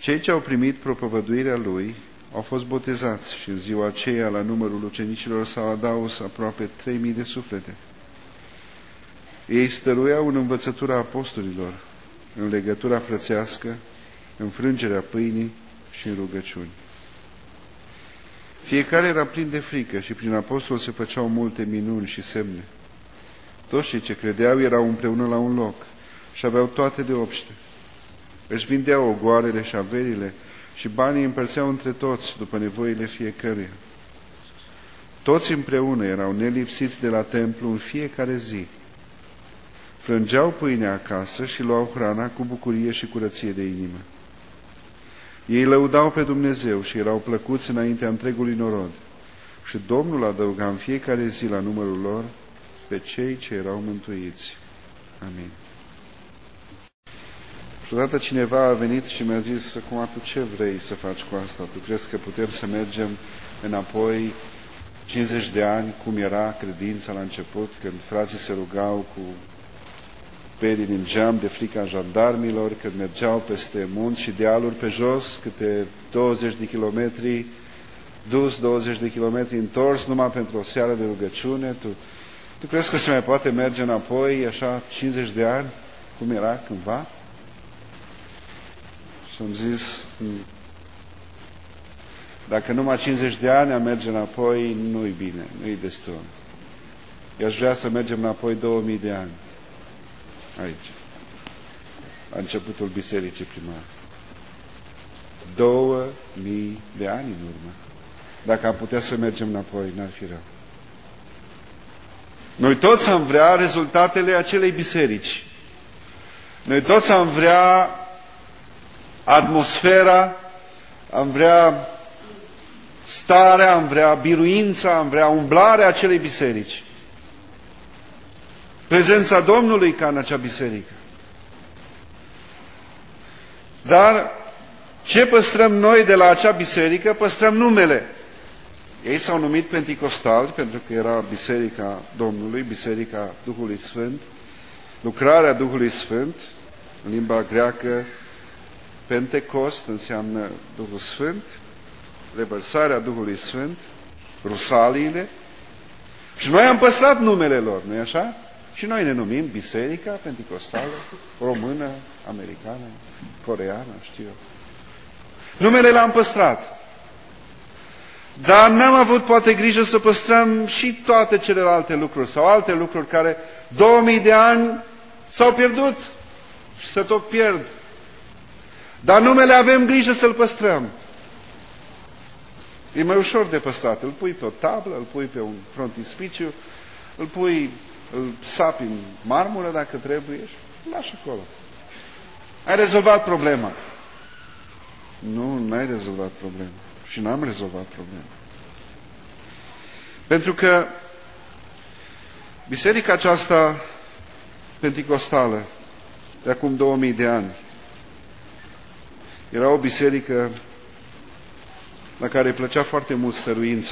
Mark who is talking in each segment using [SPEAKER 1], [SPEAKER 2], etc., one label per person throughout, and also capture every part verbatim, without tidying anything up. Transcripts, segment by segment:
[SPEAKER 1] Cei ce au primit propovăduirea lui au fost botezați și în ziua aceea la numărul ucenicilor s-au adaus aproape trei mii de suflete. Ei stăruiau în învățătura apostolilor, în legătura frățească, în frângerea pâinii și în rugăciuni. Fiecare era plin de frică și prin apostol se făceau multe minuni și semne. Toți cei ce credeau erau împreună la un loc și aveau toate de obște. Își vindeau ogoarele și averile și banii împărțeau între toți după nevoile fiecăruia. Toți împreună erau nelipsiți de la templu în fiecare zi. Frângeau pâinea acasă și luau hrana cu bucurie și curăție de inimă. Ei lăudau pe Dumnezeu și erau plăcuți înaintea întregului norod. Și Domnul adăuga în fiecare zi la numărul lor pe cei ce erau mântuiți. Amin. Și odată cineva a venit și mi-a zis: acum tu ce vrei să faci cu asta? Tu crezi că putem să mergem înapoi cincizeci de ani, cum era credința la început, când frații se rugau cu perii din geam de frica jandarmilor, când mergeau peste munți și dealuri pe jos, câte douăzeci de kilometri dus, douăzeci de kilometri întors, numai pentru o seară de rugăciune? Tu, tu crezi că se mai poate merge înapoi așa cincizeci de ani, cum era cândva? Și am zis, dacă numai cincizeci de ani am merge înapoi, nu-i bine, nu-i destul. Eu aș vrea să mergem înapoi două mii de ani. Aici, la începutul bisericii primare. Două mii de ani în urmă. Dacă am putea să mergem înapoi, n-ar fi rău. Noi toți am vrea rezultatele acelei biserici. Noi toți am vrea atmosfera, am vrea starea, am vrea biruința, am vrea umblarea acelei biserici. Prezența Domnului ca în acea biserică. Dar ce păstrăm noi de la acea biserică? Păstrăm numele. Ei s-au numit Penticostali pentru că era biserica Domnului, biserica Duhului Sfânt, lucrarea Duhului Sfânt. În limba greacă, Pentecost înseamnă Duhul Sfânt, revărsarea Duhului Sfânt, rusaliile. Și noi am păstrat numele lor, nu-i așa? Și noi ne numim Biserica Penticostală, română, americană, coreeană, știu eu. Numele l-am păstrat. Dar n-am avut poate grijă să păstrăm și toate celelalte lucruri sau alte lucruri care două mii de ani s-au pierdut și se tot pierd. Dar numele avem grijă să-l păstrăm. E mai ușor de păstrat. Îl pui pe o tablă, îl pui pe un frontispiciu, îl pui, îl sapi în marmură dacă trebuie și îl lași acolo. Ai rezolvat problema. Nu, n-ai rezolvat problema. Și n-am rezolvat problema. Pentru că biserica aceasta penticostală de acum două mii de ani era o biserică la care îi plăcea foarte mult stăruința.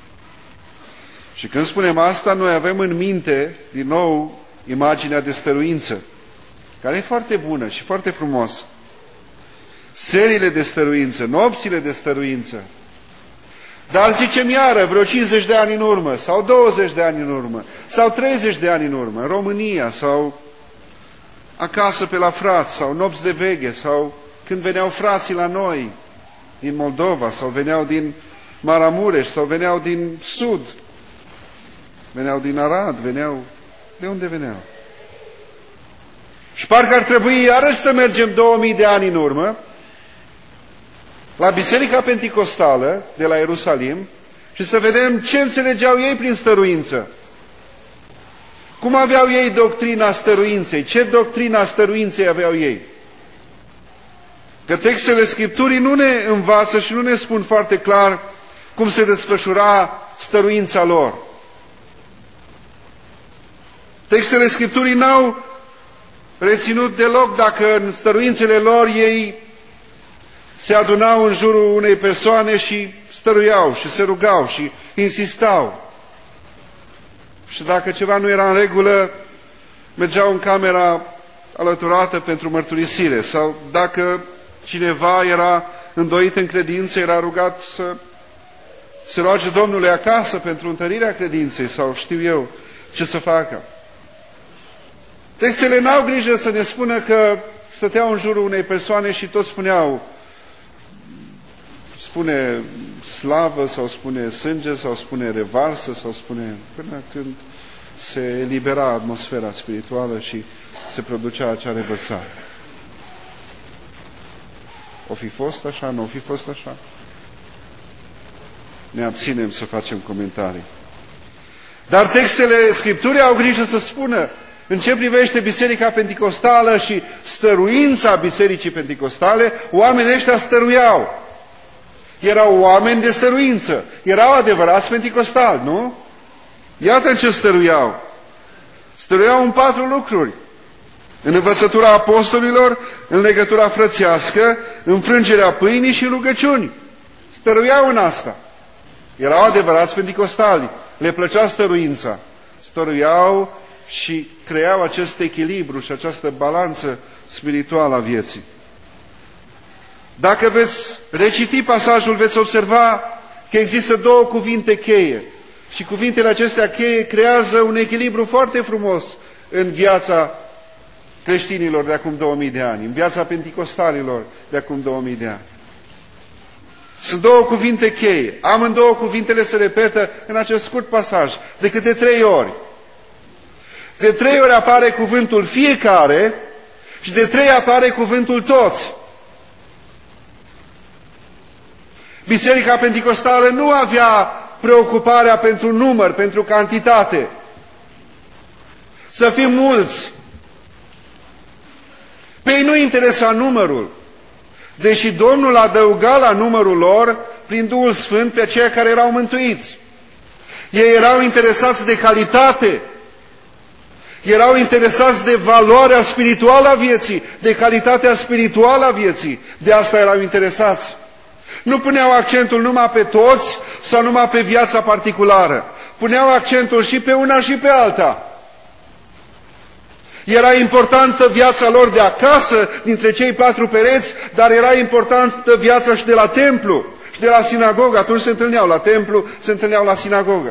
[SPEAKER 1] Și când spunem asta, noi avem în minte, din nou, imaginea de stăruință, care e foarte bună și foarte frumoasă. Seriile de stăruință, nopțile de stăruință. Dar zicem iară, vreo cincizeci de ani în urmă, sau douăzeci de ani în urmă, sau treizeci de ani în urmă, în România, sau acasă pe la frați, sau nopți de veghe, sau când veneau frații la noi, din Moldova, sau veneau din Maramureș, sau veneau din Sud, veneau din Arad, veneau... De unde veneau? Și parcă ar trebui iarăși să mergem două mii de ani în urmă, la Biserica Penticostală de la Ierusalim și să vedem ce înțelegeau ei prin stăruință. Cum aveau ei doctrina stăruinței? Ce doctrina stăruinței aveau ei? Că textele Scripturii nu ne învață și nu ne spun foarte clar cum se desfășura stăruința lor. Textele Scripturii n-au reținut deloc dacă în stăruințele lor ei se adunau în jurul unei persoane și stăruiau și se rugau și insistau. Și dacă ceva nu era în regulă, mergeau în camera alăturată pentru mărturisire. Sau dacă cineva era îndoit în credință, era rugat să se roage Domnului acasă pentru întărirea credinței sau știu eu ce să facă. Textele n-au grijă să ne spună că stăteau în jurul unei persoane și toți spuneau, spune slavă sau spune sânge sau spune revarsă sau spune, până când se elibera atmosfera spirituală și se producea acea revărsare. O fi fost așa, nu o fi fost așa? Ne abținem să facem comentarii. Dar textele Scripturii au grijă să spună în ce privește Biserica Penticostală și stăruința Bisericii Penticostale, oamenii ăștia stăruiau. Erau oameni de stăruință. Erau adevărați penticostali, nu? Iată ce stăruiau. Stăruiau în patru lucruri. În învățătura apostolilor, în legătura frățească, în frângerea pâinii și rugăciuni. Stăruiau în asta. Erau adevărați penticostali. Le plăcea stăruința. Stăruiau și creau acest echilibru și această balanță spirituală a vieții. Dacă veți reciti pasajul, veți observa că există două cuvinte cheie. Și cuvintele acestea cheie creează un echilibru foarte frumos în viața creștinilor de acum două mii de ani, în viața penticostalilor de acum două mii de ani. Sunt două cuvinte cheie. Amândouă cuvintele se repetă în acest scurt pasaj, de câte trei ori. De trei ori apare cuvântul fiecare și de trei apare cuvântul toți. Biserica Penticostală nu avea preocuparea pentru număr, pentru cantitate. Să fim mulți. Pe ei nu interesa numărul, deși Domnul adăuga la numărul lor, prin Duhul Sfânt, pe aceia care erau mântuiți. Ei erau interesați de calitate, erau interesați de valoarea spirituală a vieții, de calitatea spirituală a vieții. De asta erau interesați. Nu puneau accentul numai pe toți sau numai pe viața particulară. Puneau accentul și pe una și pe alta. Era importantă viața lor de acasă, dintre cei patru pereți, dar era importantă viața și de la templu și de la sinagogă. Atunci se întâlneau la templu, se întâlneau la sinagogă.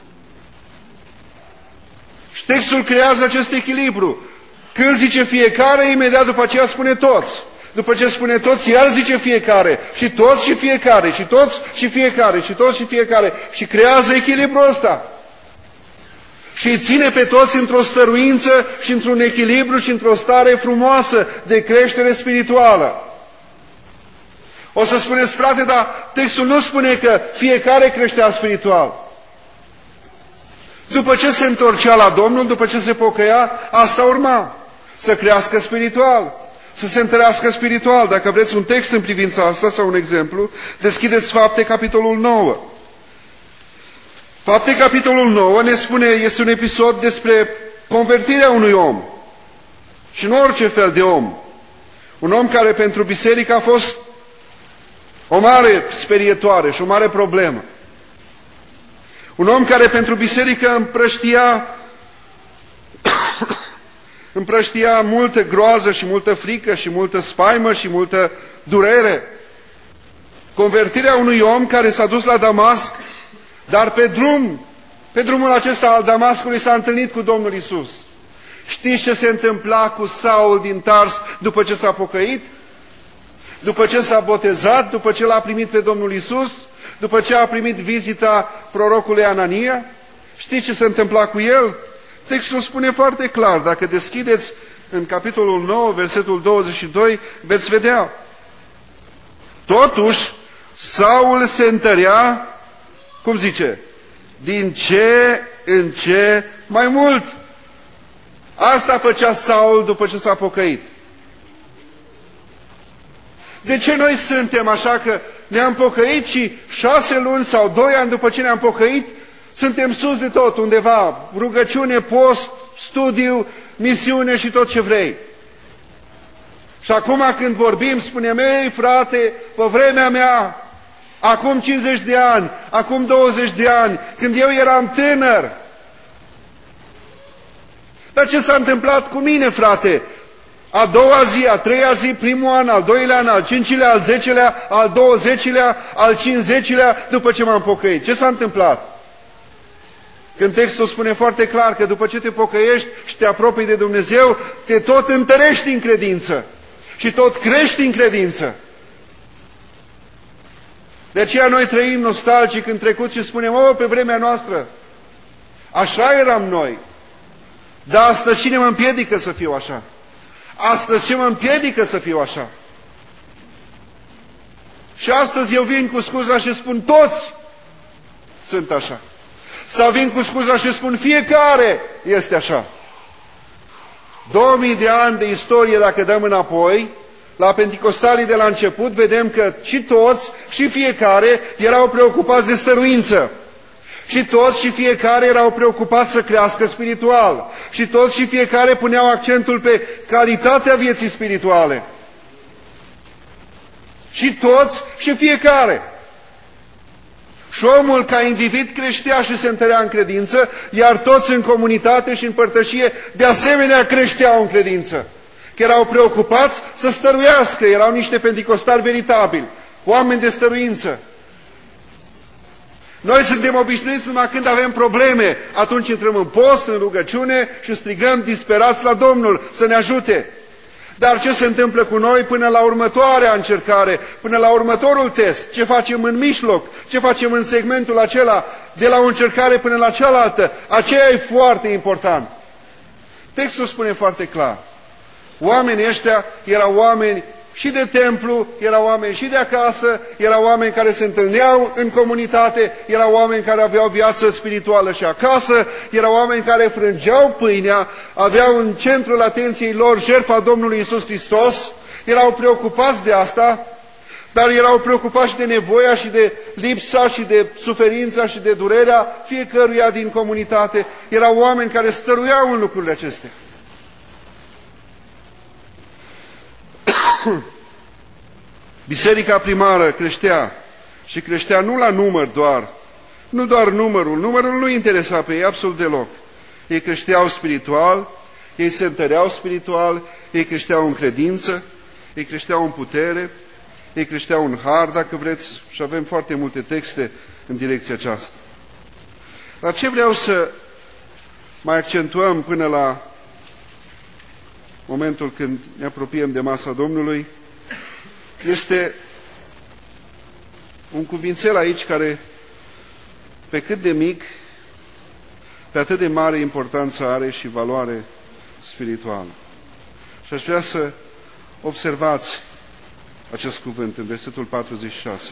[SPEAKER 1] Și textul creează acest echilibru. Când zice fiecare, imediat după aceea spune toți. După ce spune toți, iar zice fiecare. Și toți și fiecare. Și toți și fiecare. Și toți și fiecare. Și creează echilibrul ăsta. Și îi ține pe toți într-o stăruință și într-un echilibru și într-o stare frumoasă de creștere spirituală. O să spuneți, frate, dar textul nu spune că fiecare creștea spiritual. După ce se întorcea la Domnul, după ce se pocăia, asta urma. Să crească spiritual. Să se întărească spiritual. Dacă vreți un text în privința asta sau un exemplu, deschideți Fapte, capitolul nouă. Fapte, capitolul nouă ne spune, este un episod despre convertirea unui om. Și nu orice fel de om. Un om care pentru biserică a fost o mare sperietoare și o mare problemă. Un om care pentru biserică împrăștia, împrăștia multă groază și multă frică și multă spaimă și multă durere. Convertirea unui om care s-a dus la Damasc, dar pe drum, pe drumul acesta al Damascului s-a întâlnit cu Domnul Isus. Știți ce se întâmpla cu Saul din Tars după ce s-a pocăit? După ce s-a botezat, după ce l-a primit pe Domnul Isus, după ce a primit vizita prorocului Anania? Știți ce se întâmpla cu el? Textul spune foarte clar, dacă deschideți în capitolul nouă, versetul douăzeci și doi, veți vedea. Totuși, Saul se întărea, cum zice, din ce în ce mai mult. Asta făcea Saul după ce s-a pocăit. De ce noi suntem așa că ne-am pocăit și șase luni sau doi ani după ce ne-am pocăit, suntem sus de tot undeva, rugăciune, post, studiu, misiune și tot ce vrei. Și acum când vorbim, spunem, ei frate, pe vremea mea, acum cincizeci de ani, acum douăzeci de ani, când eu eram tânăr. Dar ce s-a întâmplat cu mine, frate? A doua zi, a treia zi, primul an, al doilea an, al cincilea, al zecelea, al douăzecilea, al cincizecilea, după ce m-am pocăit. Ce s-a întâmplat? Când textul spune foarte clar că după ce te pocăiești și te apropii de Dumnezeu, te tot întărești în credință și tot crești în credință. De aceea noi trăim nostalgic în trecut și spunem, o, pe vremea noastră, așa eram noi. Dar astăzi cine mă împiedică să fiu așa? Astăzi ce mă împiedică să fiu așa? Și astăzi eu vin cu scuza și spun, toți sunt așa. Sau vin cu scuza și spun, fiecare este așa. două mii de ani de istorie, dacă dăm înapoi, la penticostalii de la început, vedem că și toți și fiecare erau preocupați de stăruință. Și toți și fiecare erau preocupați să crească spiritual. Și toți și fiecare puneau accentul pe calitatea vieții spirituale. Și toți și fiecare. Și omul ca individ creștea și se întărea în credință, iar toți în comunitate și în părtășie de asemenea creșteau în credință. Că erau preocupați să stăruiască, erau niște penticostali veritabili, oameni de stăruință. Noi suntem obișnuiți numai când avem probleme, atunci intrăm în post, în rugăciune și strigăm disperați la Domnul să ne ajute. Dar ce se întâmplă cu noi până la următoarea încercare, până la următorul test? Ce facem în mijloc? Ce facem în segmentul acela, de la o încercare până la cealaltă? Aceea e foarte important. Textul spune foarte clar. Oamenii ăștia erau oameni și de templu, erau oameni și de acasă, erau oameni care se întâlneau în comunitate, erau oameni care aveau viață spirituală și acasă, erau oameni care frângeau pâinea, aveau în centrul atenției lor jertfa Domnului Iisus Hristos, erau preocupați de asta, dar erau preocupați și de nevoia și de lipsa și de suferința și de durerea fiecăruia din comunitate. Erau oameni care stăruiau în lucrurile acestea. Biserica primară creștea și creștea nu la număr doar, nu doar numărul, numărul nu interesa pe ei absolut deloc. Ei creșteau spiritual, ei se întăreau spiritual, ei creșteau în credință, ei creșteau în putere, ei creșteau în har, dacă vreți, și avem foarte multe texte în direcția aceasta. Dar ce vreau să mai accentuăm până la momentul când ne apropiem de masa Domnului, este un cuvințel aici care, pe cât de mic, pe atât de mare importanță are și valoare spirituală. Și aș vrea să observați acest cuvânt în versetul patruzeci și șase.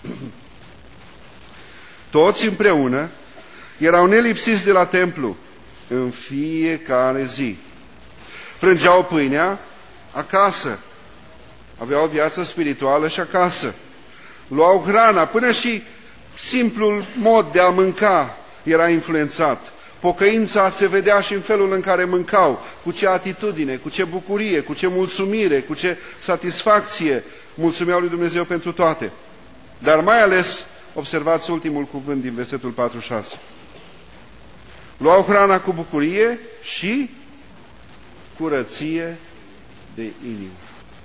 [SPEAKER 1] Toți împreună erau nelipsiți de la templu în fiecare zi. Frângeau pâinea acasă. Aveau o viață spirituală și acasă. Luau hrana, până și simplul mod de a mânca era influențat. Pocăința se vedea și în felul în care mâncau, cu ce atitudine, cu ce bucurie, cu ce mulțumire, cu ce satisfacție mulțumeau lui Dumnezeu pentru toate. Dar mai ales, observați ultimul cuvânt din versetul patruzeci și șase. Luau hrana cu bucurie și curăție de inimă.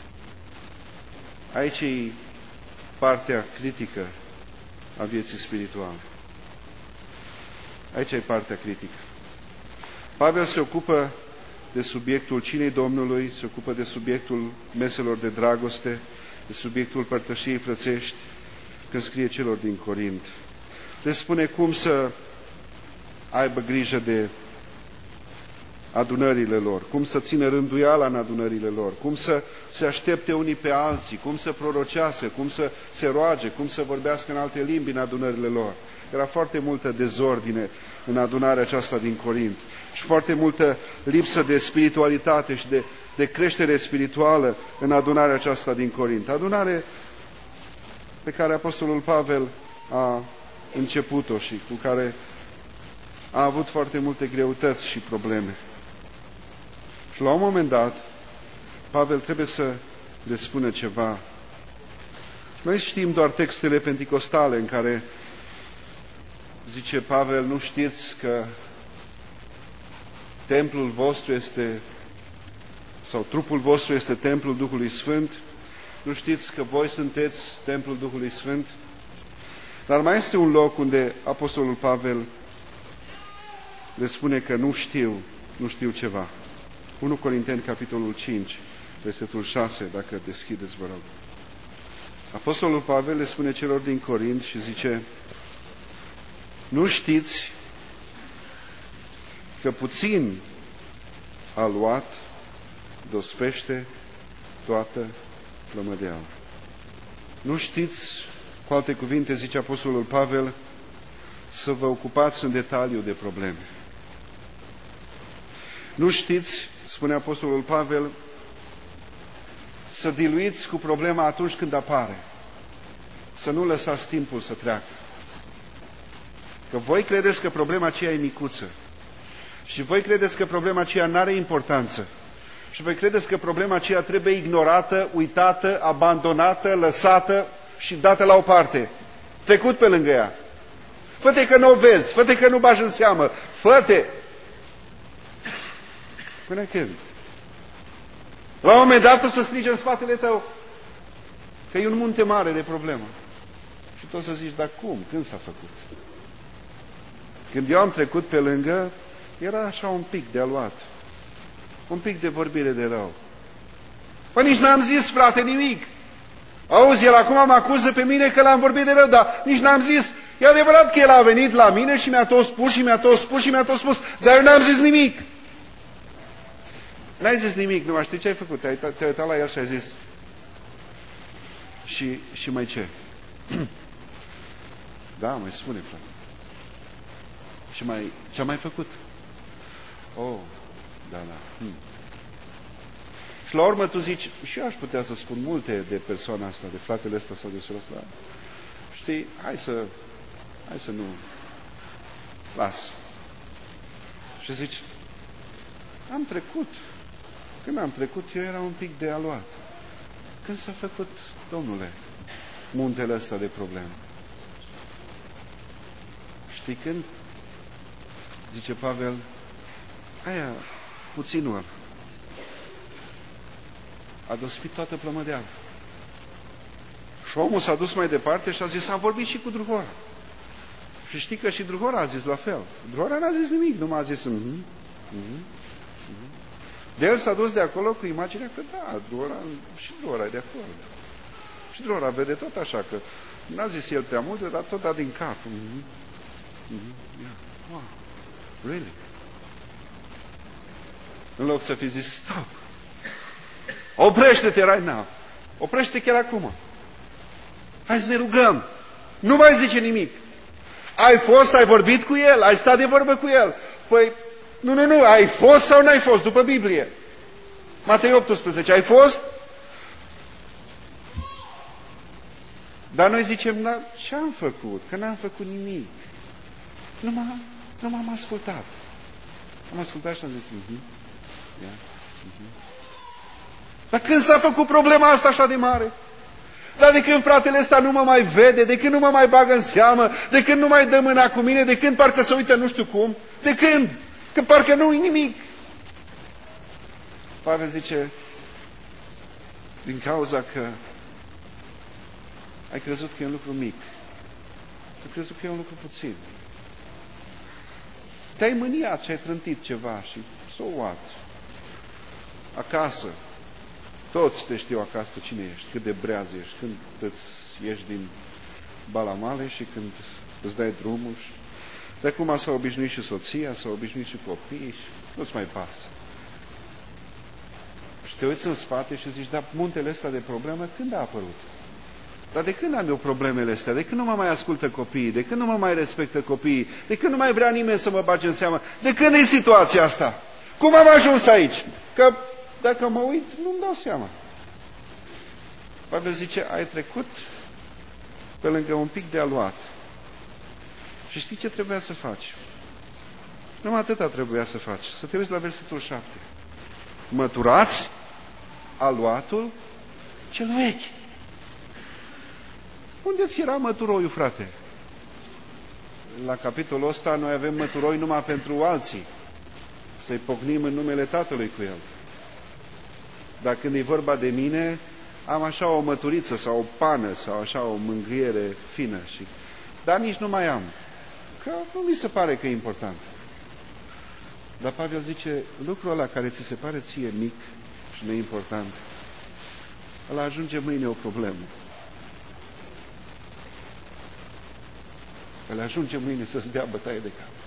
[SPEAKER 1] Aici e partea critică a vieții spirituale. Aici e partea critică. Pavel se ocupă de subiectul cinei Domnului, se ocupă de subiectul meselor de dragoste, de subiectul părtășiei frățești, când scrie celor din Corint. Le spune cum să aibă grijă de adunările lor, cum să țină rânduiala în adunările lor, cum să se aștepte unii pe alții, cum să prorocească, cum să se roage, cum să vorbească în alte limbi în adunările lor. Era foarte multă dezordine în adunarea aceasta din Corint și foarte multă lipsă de spiritualitate și de, de creștere spirituală în adunarea aceasta din Corint. Adunare pe care Apostolul Pavel a început-o și cu care a avut foarte multe greutăți și probleme. Și la un moment dat, Pavel trebuie să le spună ceva. Noi știm doar textele penticostale în care zice Pavel, nu știți că templul vostru este sau trupul vostru este templul Duhului Sfânt, nu știți că voi sunteți templul Duhului Sfânt? Dar mai este un loc unde Apostolul Pavel le spune că nu știu, nu știu ceva. unu Corinteni, capitolul cinci, versetul șase, dacă deschideți, vă rog. Apostolul Pavel le spune celor din Corint și zice: nu știți că puțin a luat, dospește toată plămădeala. Nu știți, cu alte cuvinte, zice Apostolul Pavel, să vă ocupați în detaliu de probleme. Nu știți, spune Apostolul Pavel, să diluiți cu problema atunci când apare. Să nu lăsați timpul să treacă. Că voi credeți că problema aceea e micuță. Și voi credeți că problema aceea nu are importanță. Și voi credeți că problema aceea trebuie ignorată, uitată, abandonată, lăsată și dată la o parte. Trecut pe lângă ea. Fă-te că nu o vezi, fă-te că nu bagi în seamă, fă-te. Până când? La un moment dat o să strige în spatele tău că e un munte mare de problemă. Și tu o să zici, dar cum? Când s-a făcut? Când eu am trecut pe lângă, era așa un pic de aluat. Un pic de vorbire de rău. Păi nici n-am zis, frate, nimic. Auzi, el acum mă acuză pe mine că l-am vorbit de rău, dar nici n-am zis. E adevărat că el a venit la mine și mi-a tot spus și mi-a tot spus și mi-a tot spus, dar eu n-am zis nimic. N-ai zis nimic, nu, știi ce ai făcut? Te-ai te uitat la el și ai zis, și, și mai ce? Da, mai spune, frate. Și mai, ce-a mai făcut? Oh, da, da. Hmm. Și la urmă tu zici, și eu aș putea să spun multe de persoana asta, de fratele ăsta sau de sora asta. Știi, hai să, hai să nu, las. Și zici, am trecut. Când am trecut, eu era un pic de aluat. Când s-a făcut, domnule, muntele ăsta de probleme? Știi când? Zice Pavel, aia, puținul a dospit toată plămădeala. Și omul s-a dus mai departe și a zis, am vorbit și cu Druhora. Și știi că și Druhora a zis la fel. Druhora n-a zis nimic, nu m-a zis mm-hmm, mm-hmm, mm-hmm. De el s-a dus de acolo cu imaginea că da, Druhora, și Druhora e de acord. Și Druhora vede tot așa, că n-a zis el prea mult, dar tot a din cap. Mm-hmm, mm-hmm, yeah. Wow, really? În loc să fi zis, stop, oprește-te right now, oprește-te chiar acum. Hai să ne rugăm. Nu mai zice nimic. Ai fost, ai vorbit cu el, ai stat de vorbă cu el. Păi, nu, nu, nu, ai fost sau n-ai fost, după Biblie. Matei optsprezece, ai fost? Dar noi zicem, ce am făcut? Că n-am făcut nimic. Nu m-am, nu m-am ascultat. Am ascultat și am zis, uh-huh. Yeah. Uh-huh. Dar când s-a făcut problema asta așa de mare? Dar de când fratele ăsta nu mă mai vede, de când nu mă mai bagă în seamă, de când nu mai dă mâna cu mine, de când parcă se uită nu știu cum, de când? Că parcă nu-i nimic. Pavel zice, din cauza că ai crezut că e un lucru mic, ai crezut că e un lucru puțin. Te-ai mâniat și ai trântit ceva și so what? Acasă, toți te știu acasă cine ești, cât de breaz ești, când îți ieși din balamale și când îți dai drumul. Și de acum s-a obișnuit și soția, s-a obișnuit și copiii și nu-ți mai pasă. Și te uiți în spate și zici, dar muntele ăsta de problemă când a apărut? Dar de când am eu problemele astea? De când nu mă mai ascultă copiii? De când nu mă mai respectă copiii? De când nu mai vrea nimeni să mă bage în seamă? De când e situația asta? Cum am ajuns aici? Că dacă mă uit, nu-mi dau seama. Pavel zice, ai trecut pe lângă un pic de aluat. Și știi ce trebuia să faci? Numai atâta trebuia să faci. Să te uiți la versetul șapte. Măturați aluatul cel vechi. Unde ți era măturoiul, frate? La capitolul ăsta noi avem măturoi numai pentru alții. Să-i pocnim în numele Tatălui cu el. Dar când e vorba de mine, am așa o măturiță sau o pană sau așa o mângâiere fină. Și... Dar nici nu mai am. Că nu mi se pare că e important. Dar Pavel zice, lucrul ăla care ți se pare ție mic și neimportant, ăla ajunge mâine o problemă. Ăla ajunge mâine să-ți dea bătaie de cap.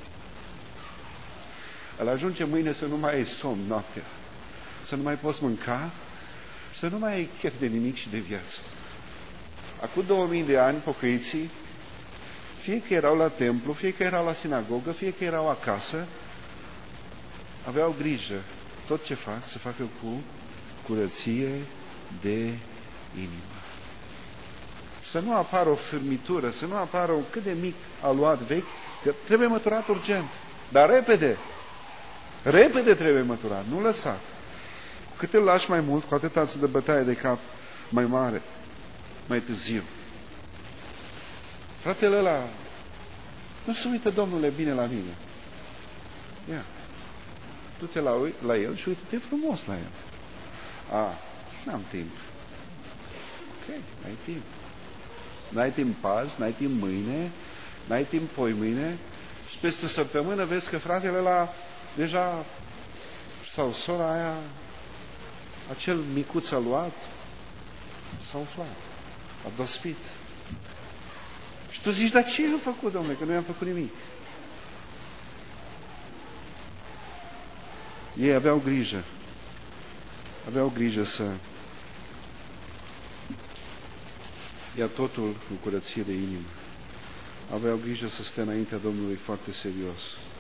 [SPEAKER 1] Ăla ajunge mâine să nu mai ai somn noaptea, să nu mai poți mânca, să nu mai ai chef de nimic și de viață. Acum două mii de ani, pocăiții, fie că erau la templu, fie că erau la sinagogă, fie că erau acasă, aveau grijă tot ce fac să facă cu curăție de inimă. Să nu apară o firmitură, să nu apară un cât de mic aluat vechi, că trebuie măturat urgent, dar repede. Repede trebuie măturat, nu lăsat. Cu cât îl lași mai mult, cu atât îți dă bătaie de cap mai mare, mai târziu. Fratele ăla, nu se uită, Domnule, bine la mine. Ia, du-te la, la el și uită-te frumos la el. A, n-am timp. Ok, n-ai timp. N-ai timp azi, n-ai timp mâine, n-ai timp poi mâine și peste o săptămână vezi că fratele ăla deja, sau sora aia, acel micuț aluat, s-a umflat, a dospit. Și tu zici, dar ce am făcut, domnule, că nu i-am făcut nimic? Ei aveau grijă, aveau grijă să ia totul cu curăție de inimă. Aveau grijă să stea înaintea Domnului foarte serios.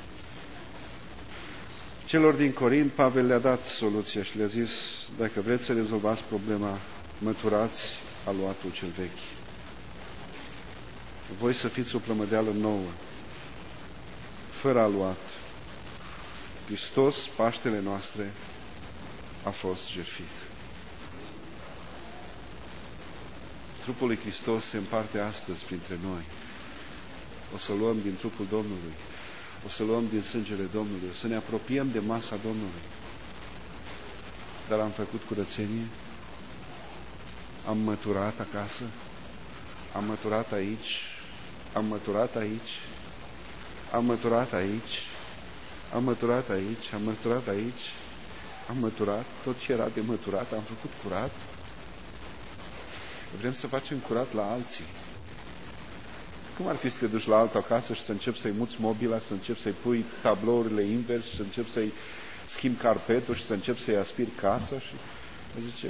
[SPEAKER 1] Celor din Corint, Pavel le-a dat soluția și le-a zis, dacă vreți să rezolvați problema, măturați aluatul cel vechi. Voi să fiți o plămădeală nouă, fără aluat. Hristos, Paștele noastre, a fost jertfit. Trupul lui Hristos se împarte astăzi printre noi. O să luăm din trupul Domnului, o să luăm din sângele Domnului, o să ne apropiem de masa Domnului. Dar am făcut curățenie, am măturat acasă, am măturat aici, am măturat aici, am măturat aici, am măturat aici, am măturat aici, am măturat, tot ce era de măturat, am făcut curat. Vrem să facem curat la alții. Cum ar fi să te duci la altă acasă și să începi să-i muți mobila, să începi să-i pui tablourile invers, să începi să-i schimbi carpetul și să începi să-i aspiri casa și zice,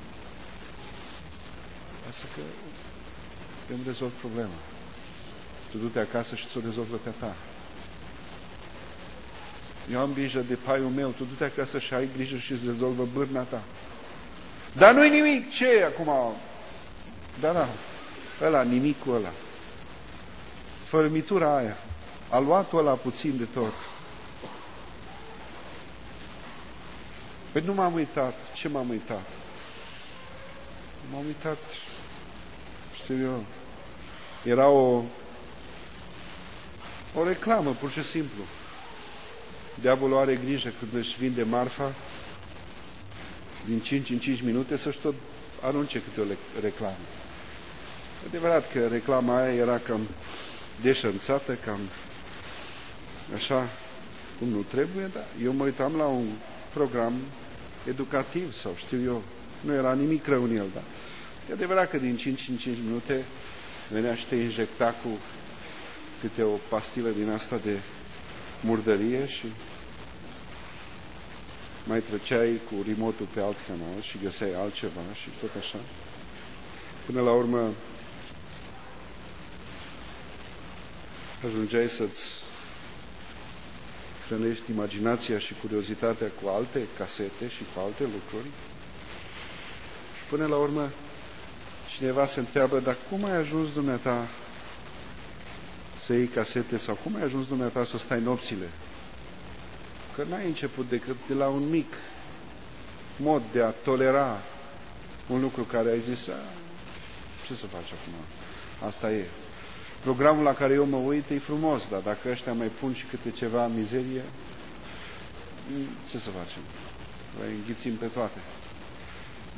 [SPEAKER 1] asta că eu îmi rezolv problema. Tu du-te acasă și ți-o rezolvă pe ta. Eu am grijă de paiul meu, tu du-te acasă și ai grijă și îți rezolvă bârna ta. Dar nu-i nimic, ce e acum? Da, da, ăla, nimicul ăla. Fărâmitura aia. A luat-o ăla puțin de tot. Păi nu m-am uitat. Ce m-am uitat? M-am uitat, știu eu, era o o reclamă, pur și simplu. Diavolul are grijă când își vinde marfa, din cinci în cinci minute să-și tot arunce câte o reclamă. E adevărat că reclama aia era cam deșanțată, cam așa cum nu trebuie, dar eu mă uitam la un program educativ sau știu eu, nu era nimic rău în el, dar e adevărat că din cinci în cinci minute venea și te injecta cu câte o pastilă din asta de murdărie și mai treceai cu remote-ul pe alt canal și găseai altceva și tot așa. Până la urmă ajungeai să-ți hrănești imaginația și curiozitatea cu alte casete și cu alte lucruri. Și până la urmă cineva se întreabă, dar cum ai ajuns dumneata să iei casete sau cum ai ajuns dumneata să stai nopțile? Că n-ai început decât de la un mic mod de a tolera un lucru care ai zis, ce să faci acum? Asta e. Programul la care eu mă uit e frumos, dar dacă ăștia mai pun și câte ceva în mizerie, ce să facem? Le înghițim pe toate.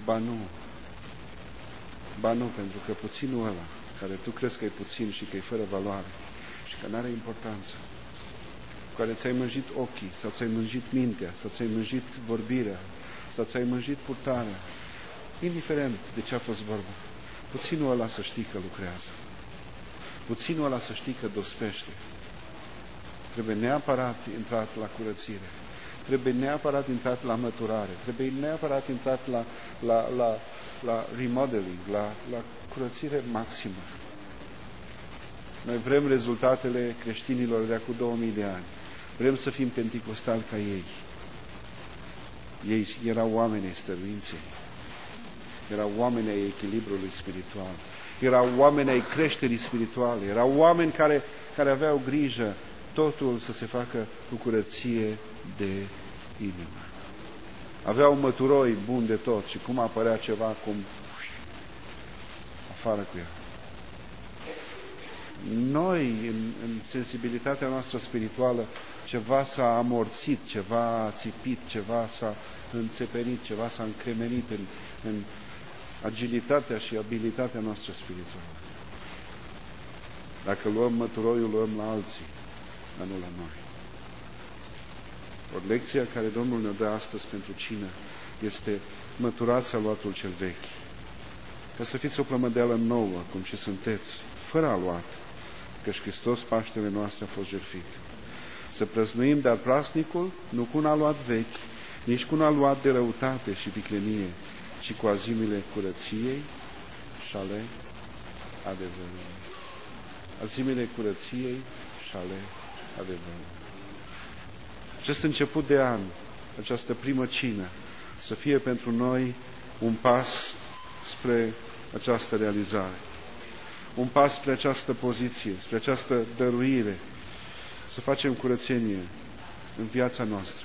[SPEAKER 1] Ba nu. Ba nu, pentru că puținul ăla, care tu crezi că e puțin și că e fără valoare și că nu are importanță, cu care ți-ai mânjit ochii, sau ți-ai mânjit mintea, sau ți-ai mânjit vorbirea, sau ți-ai mânjit purtarea, indiferent de ce a fost vorba, puținul ăla să știi că lucrează. Puținul ăla să știi că dospește. Trebuie neapărat intrat la curățire. Trebuie neapărat intrat la măturare. Trebuie neapărat intrat la, la, la, la remodeling, la, la curățire maximă. Noi vrem rezultatele creștinilor de acum două mii de ani. Vrem să fim penticostali ca ei. Ei erau oamenii stăruinței. Erau oameni ai echilibrului spiritual. Erau oameni ai creșterii spirituale. Erau oameni care, care aveau grijă totul să se facă cu curăție de inimă. Aveau măturoi buni de tot și cum apărea ceva, cum afară cu ea. Noi, în, în sensibilitatea noastră spirituală, ceva s-a amorțit, ceva a țipit, ceva s-a înțepenit, ceva s-a încremenit în, în agilitatea și abilitatea noastră spirituală. Dacă luăm măturoiul, luăm la alții, dar nu la noi. O lecție care Domnul ne dă astăzi pentru cină este: măturați aluatul cel vechi, ca să fiți o plămădeală nouă, cum și sunteți, fără aluat, căci Hristos, Paștele noastre, a fost jertfit. Să prăznuim, dar prasnicul, nu cu un aluat vechi, nici cu un aluat de răutate și viclenie, ci cu azimile curăției și ale adevărului. Azimile curăției și ale adevărului. Acest început de an, această primă cină, să fie pentru noi un pas spre această realizare. Un pas spre această poziție, spre această dăruire. Să facem curățenie în viața noastră.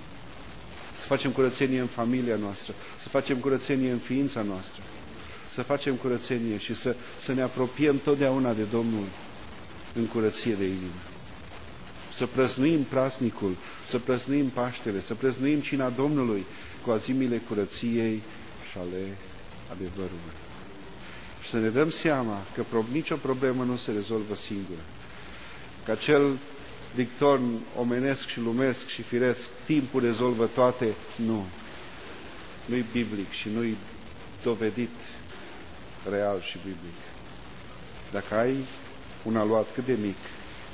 [SPEAKER 1] Să facem curățenie în familia noastră. Să facem curățenie în ființa noastră. Să facem curățenie și să, să ne apropiem totdeauna de Domnul în curăție de inimă. Să prăznuim praznicul, să prăznuim Paștele, să prăznuim cina Domnului cu azimile curăției și ale adevărului. Și să ne dăm seama că nicio problemă nu se rezolvă singură. Că acel dicton omenesc și lumesc și firesc, timpul rezolvă toate, nu. Nu-i biblic și nu-i dovedit real și biblic. Dacă ai un aluat cât de mic,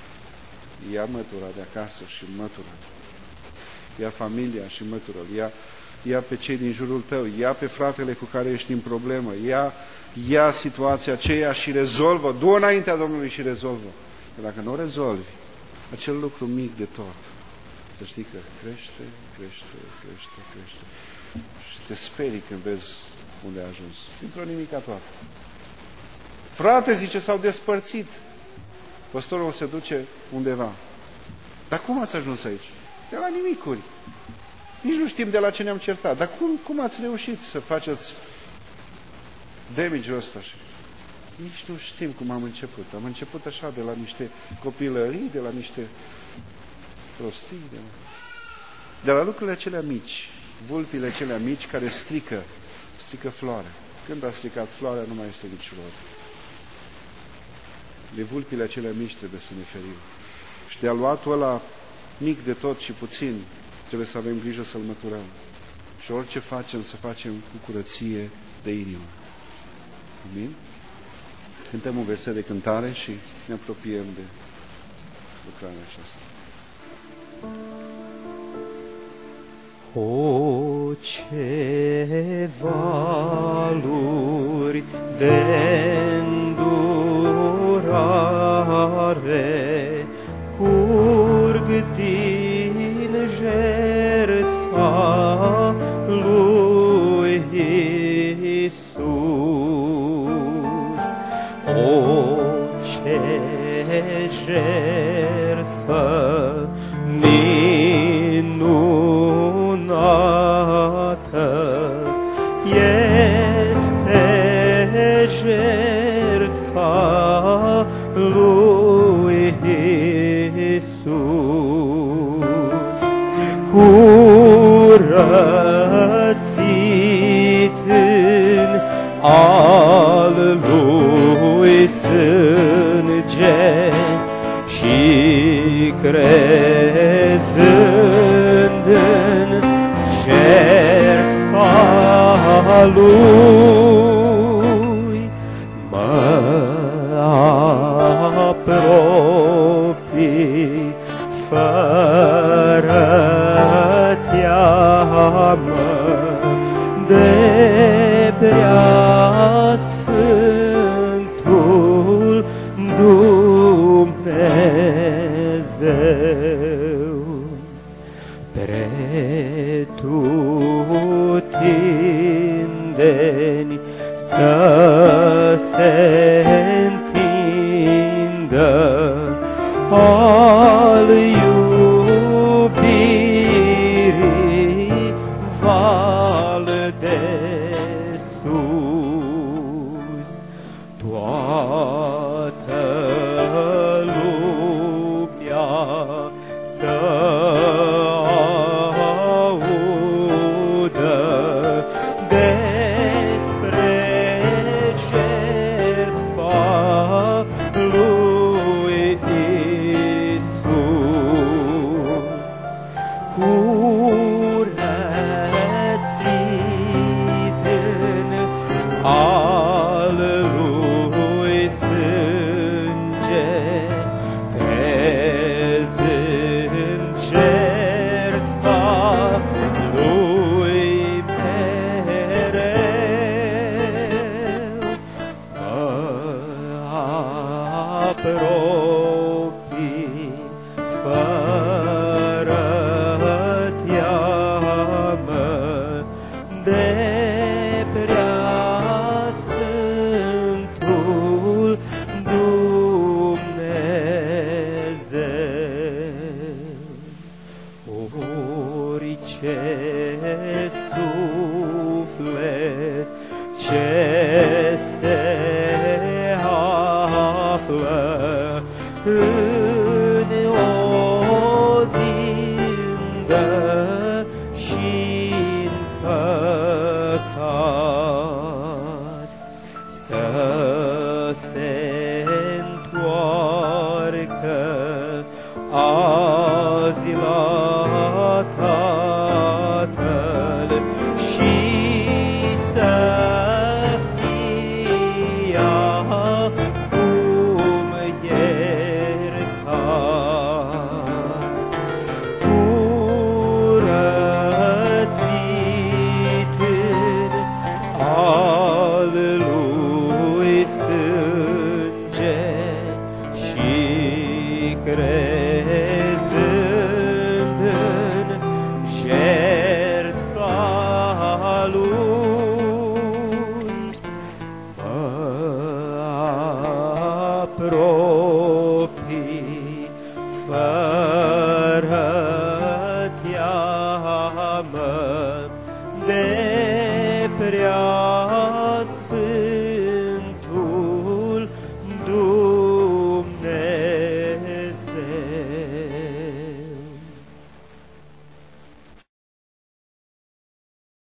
[SPEAKER 1] ia mătura de acasă și mătură. Ia familia și mătură. Ia, ia pe cei din jurul tău, ia pe fratele cu care ești în problemă, ia, ia situația aceea și rezolvă, du-o înaintea Domnului și rezolvă. Că dacă nu o rezolvi, acel lucru mic de tot, să știi că crește, crește, crește, crește și te sperii când vezi unde a ajuns. Dintr-o nimica toată. Frate, zice, s-au despărțit. Păstorul se duce undeva. Dar cum ați ajuns aici? De la nimicuri. Nici nu știm de la ce ne-am certat. Dar cum, cum ați reușit să faceți damage-ul ăsta? Nici nu știm cum am început. Am început așa, de la niște copilării, de la niște prostii, de la, de la lucrurile acelea mici, vulpile acelea mici care strică, strică floarea. Când a stricat floarea, nu mai este nici floră. De vulpile acelea mici trebuie să ne ferim. Și de aluatul ăla mic de tot și puțin, trebuie să avem grijă să-l măturăm. Și orice facem, să facem cu curăție de inimă. Amin? Cântăm un verset de cântare și ne apropiem de lucrarea aceasta.
[SPEAKER 2] O, ce valuri de-ndurare curg din jertfa lui Iisus. O, ce jertfă minunată este jertfa lui Iisus. Curățit crezând în jertfa Lui, mă apropii fără teamă de preasfântul Dumnezeu. Pretutindeni să se întindă al iubirii val de sus. Toată lumea să audă despre jertfa lui Iisus. Curățit în al lui sânge, crezând jertfa lui mereu, mă apropii fără teamă de preasfântul Dumnezeu. Orice suflet ce se află în odindă și-n păcat, să se întoarcă azi la Tatăl și să fie acum iertat. Curățit în al lui sânge și crezând în jertfa lui, mă apropii fără teamă de prea